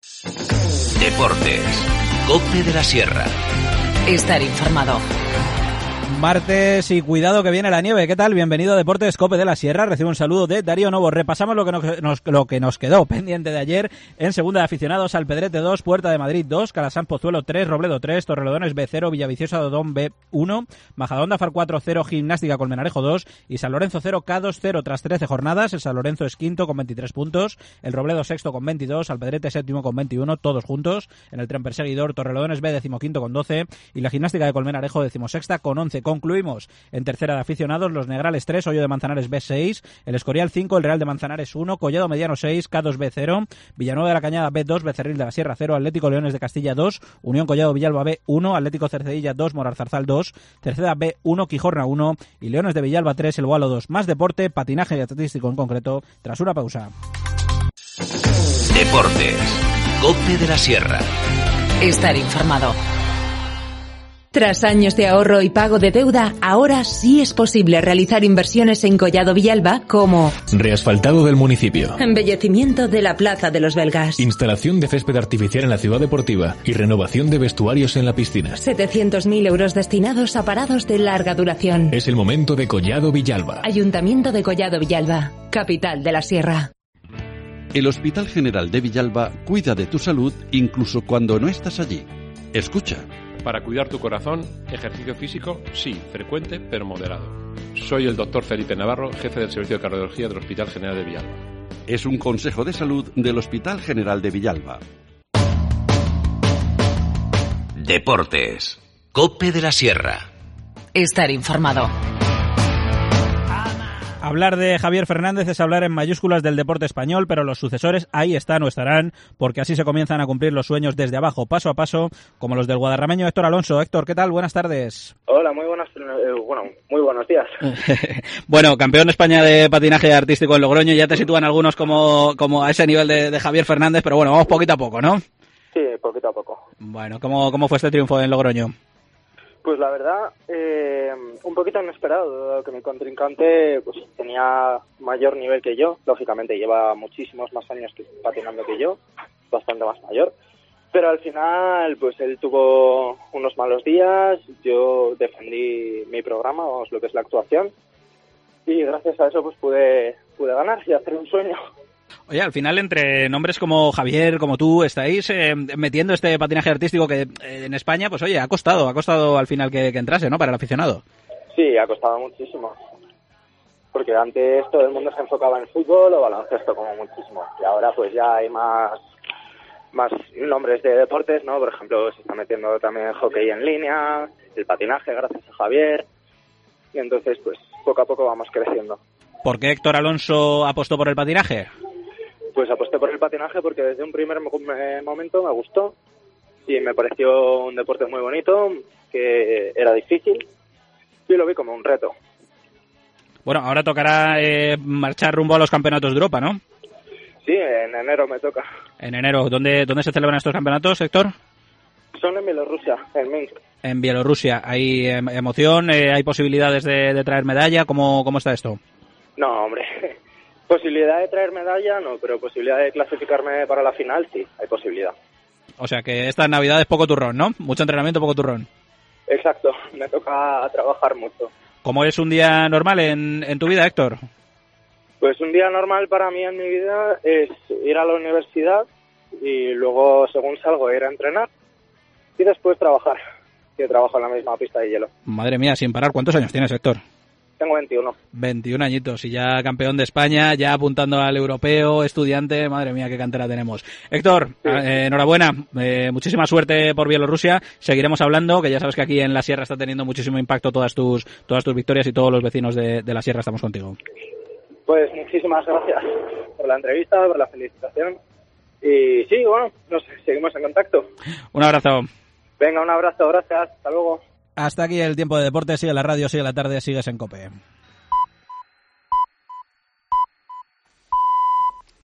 Deportes. COPE de la Sierra. Estar informado. Martes y cuidado que viene la nieve. ¿Qué tal? Bienvenido a Deportes COPE de la Sierra. Recibo un saludo de Darío Novo. Repasamos lo que nos quedó pendiente de ayer en segunda de aficionados. Alpedrete 2, Puerta de Madrid 2, Calasanz Pozuelo 3, Robledo 3, Torrelodones B0, Villaviciosa Dodón B1, Majadahonda Far 4 0, Gimnástica Colmenarejo 2 y San Lorenzo 0, K2 0 tras 13 jornadas. El San Lorenzo es quinto con 23 puntos, el Robledo sexto con 22, Alpedrete séptimo con 21, todos juntos. En el tren perseguidor, Torrelodones B decimoquinto con 12 y la Gimnástica de Colmenarejo decimosexta con 11. Concluimos en tercera de aficionados, los Negrales 3, Hoyo de Manzanares B6, el Escorial 5, el Real de Manzanares 1, Collado Mediano 6, K2 B0, Villanueva de la Cañada B2, Becerril de la Sierra 0, Atlético Leones de Castilla 2, Unión Collado Villalba B1, Atlético Cercedilla 2, Moralzarzal 2, Tercera B1, Quijorna 1 y Leones de Villalba 3, El Boalo 2. Más deporte, patinaje y artístico en concreto, tras una pausa. Deportes. COPE de la Sierra. Estar informado. Tras años de ahorro y pago de deuda, ahora sí es posible realizar inversiones en Collado Villalba como reasfaltado del municipio, embellecimiento de la Plaza de los Belgas, instalación de césped artificial en la ciudad deportiva y renovación de vestuarios en la piscina. 700.000 euros destinados a parados de larga duración. Es el momento de Collado Villalba. Ayuntamiento de Collado Villalba, capital de la Sierra. El Hospital General de Villalba cuida de tu salud incluso cuando no estás allí. Escucha. Para cuidar tu corazón, ejercicio físico, sí, frecuente, pero moderado. Soy el doctor Felipe Navarro, jefe del Servicio de Cardiología del Hospital General de Villalba. Es un consejo de salud del Hospital General de Villalba. Deportes. COPE de la Sierra. Estar informado. Hablar de Javier Fernández es hablar en mayúsculas del deporte español, pero los sucesores ahí están o estarán, porque así se comienzan a cumplir los sueños desde abajo, paso a paso, como los del guadarrameño Héctor Alonso. Héctor, ¿qué tal? Buenas tardes. Hola, muy buenos días. Bueno, campeón de España de patinaje artístico en Logroño, ya te sitúan algunos como a ese nivel de Javier Fernández, pero bueno, vamos poquito a poco, ¿no? Sí, poquito a poco. Bueno, ¿cómo fue este triunfo en Logroño? Pues la verdad, un poquito inesperado, dado que mi contrincante pues tenía mayor nivel que yo, lógicamente lleva muchísimos más años patinando que yo, bastante más mayor, pero al final pues él tuvo unos malos días, yo defendí mi programa, vamos, lo que es la actuación, y gracias a eso pues pude ganar y hacer un sueño. Oye, al final entre nombres como Javier, como tú, estáis metiendo este patinaje artístico que en España, pues oye, ha costado al final que entrase, ¿no? Para el aficionado. Sí, ha costado muchísimo. Porque antes todo el mundo se enfocaba en fútbol o baloncesto como muchísimo. Y ahora pues ya hay más nombres de deportes, ¿no? Por ejemplo, se está metiendo también el hockey en línea, el patinaje gracias a Javier. Y entonces pues poco a poco vamos creciendo. ¿Por qué Héctor Alonso apostó por el patinaje? Pues aposté por el patinaje porque desde un primer momento me gustó y me pareció un deporte muy bonito, que era difícil y lo vi como un reto. Bueno, ahora tocará marchar rumbo a los campeonatos de Europa, ¿no? Sí, en enero me toca. En enero. ¿Dónde se celebran estos campeonatos, Héctor? Son en Bielorrusia, en Minsk. En Bielorrusia. ¿Hay emoción? ¿Hay posibilidades de traer medalla? ¿Cómo está esto? No, hombre. Posibilidad de traer medalla, no, pero posibilidad de clasificarme para la final, sí, hay posibilidad. O sea que esta Navidad es poco turrón, ¿no? Mucho entrenamiento, poco turrón. Exacto, me toca trabajar mucho. ¿Cómo es un día normal en tu vida, Héctor? Pues un día normal para mí en mi vida es ir a la universidad y luego, según salgo, ir a entrenar y después trabajar. Yo trabajo en la misma pista de hielo. Madre mía, sin parar. ¿Cuántos años tienes, Héctor? Tengo 21. 21 añitos y ya campeón de España, ya apuntando al europeo, estudiante, madre mía, qué cantera tenemos. Héctor, sí. Enhorabuena, muchísima suerte por Bielorrusia, seguiremos hablando, que ya sabes que aquí en la Sierra está teniendo muchísimo impacto todas tus victorias y todos los vecinos de la Sierra estamos contigo. Pues muchísimas gracias por la entrevista, por la felicitación y sí, bueno, seguimos en contacto. Un abrazo. Venga, un abrazo, gracias, hasta luego. Hasta aquí el tiempo de deporte, sigue la radio, sigue la tarde, sigues en COPE.